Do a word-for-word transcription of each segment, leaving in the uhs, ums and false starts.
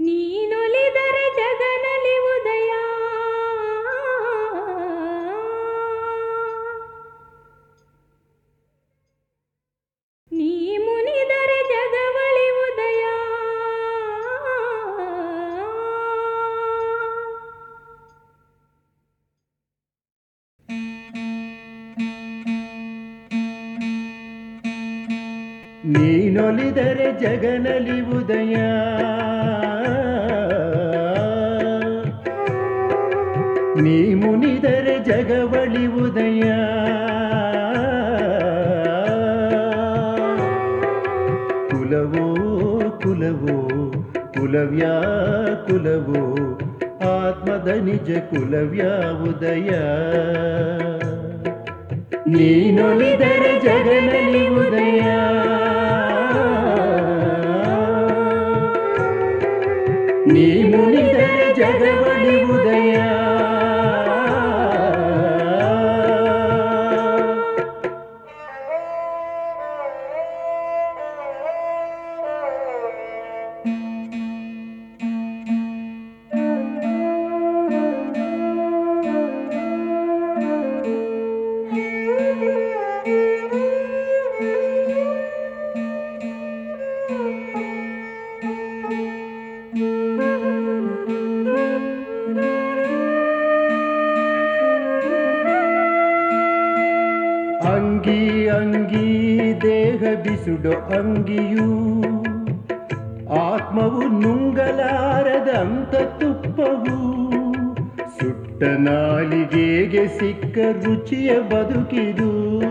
ನೀನೊಲಿದರೆ ಜಗನಲ್ಲಿ ಉದಯ, ನೀ ಮುನಿದರೆ ಜಗವಳಿ ಉದಯ. ನೀನೊಲಿದರೆ ಜಗನಲ್ಲಿ ಉದಯ, ನೀ ಮುನಿದರೆ ಜಗವಳಿ ಉದಯ. ಕುಲವೋ ಕುಲವೋ ಕುಲವ್ಯಾ ಕುಲವೋ, ಆತ್ಮದ ನಿಜ ಕುಲವ್ಯಾ ಉದಯ. ನೀನೊಲಿದರೆ ಜಗನಲ್ಲಿ ಉದಯ, ನೀ ಮುನಿದರೆ ಜಗವಳಿ ಉದಯ. ಅಂಗಿ ಅಂಗಿ ದೇಹ ಬಿಸುಡೋ ಅಂಗಿಯೂ, ಆತ್ಮವು ನುಂಗಲಾರದಂತ ತುಪ್ಪವು. ಸುಟ್ಟ ನಾಲಿಗೆಗೆ ಸಿಕ್ಕ ರುಚಿಯ ಬದುಕಿದು.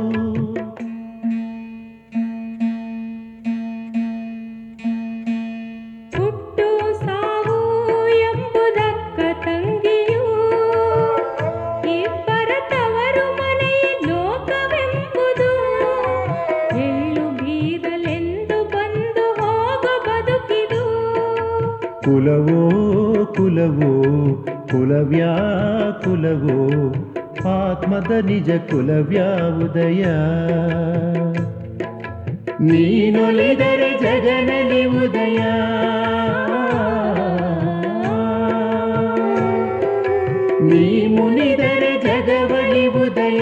ಹುಟ್ಟು ಸಾವು ಎಂಬುದಕ್ಕ ತಂಗಿಯೂ, ಇಬ್ಬರ ತವರು ಮನೆ ಲೋಕವೆಂಬುದು. ಎಳ್ಳು ಬೀರಲೆಂದು ಬಂದು ಹೋಗ ಬದುಕಿದು. ಕುಲವೋ ಕುಲವೋ ಕುಲವ್ಯಾ ಕುಲವೋ, ಆತ್ಮದ ನಿಜ ಕುಲವ್ಯಾ ಉದಯ. ನೀನೊಲಿದರೆ ಜಗನಲ್ಲಿ ಉದಯ, ನೀ ಮುನಿದರೆ ಜಗವಳಿ ಉದಯ.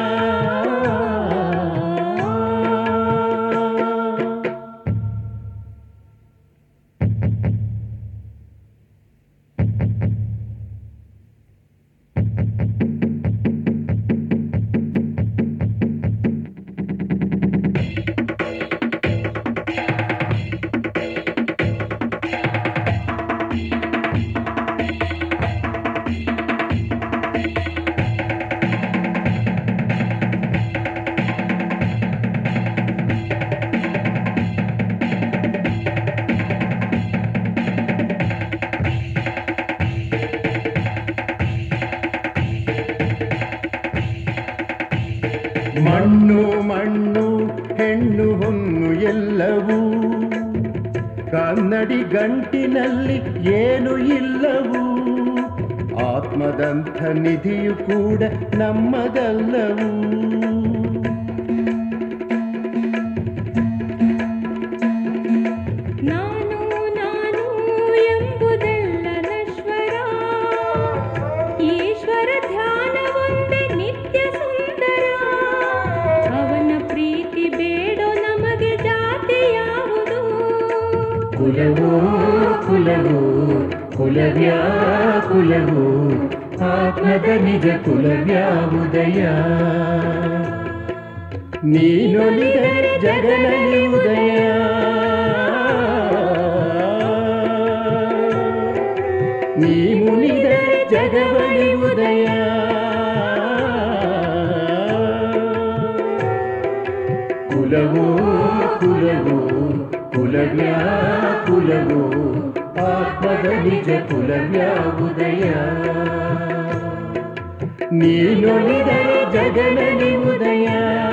ಮಣ್ಣು ಮಣ್ಣು ಹೆಣ್ಣು ಹೊನ್ನು ಎಲ್ಲವೂ, ಕನ್ನಡಿ ಗಂಟಿನಲ್ಲಿ ಏನು ಇಲ್ಲವೂ. ಆತ್ಮದಂಥ ನಿಧಿಯು ಕೂಡ ನಮ್ಮದಲ್ಲವೂ. ನಾನು ನಾನು ಎಂಬುದೆಲ್ಲ ನಶ್ವರ, ಈಶ್ವರ ಧ್ಯಾನ ಒಂದೇ ನಿತ್ಯ ಸುಂದರ. ಅವನ ಪ್ರೀತಿ ಬೇಡೋ ನಮಗೆ ಜಾತಿ ಯಾವುದು. ಕುಲವೋ ಕುಲವೋ ಕುಲವ್ಯಾ ಕುಲವೋ, ಆತ್ಮದ ನಿಜ ಕುಲವ್ಯಾ ಉದಯ. ನೀನೊಲಿದರೆ ಜಗನಲ್ಲಿ ಉದಯ, ನೀ ಮುನಿದರೆ ಜಗವಳಿ ಉದಯ. ಕುಲವೋ ಕುಲವೋ ಕುಲವ್ಯಾ ಕುಲವೋ, ಆತ್ಮದ ನಿಜ ಕುಲವ್ಯಾ ಉದಯ. ನೀನೊಲಿದರೆ ಜಗನಲ್ಲಿ ಉದಯ.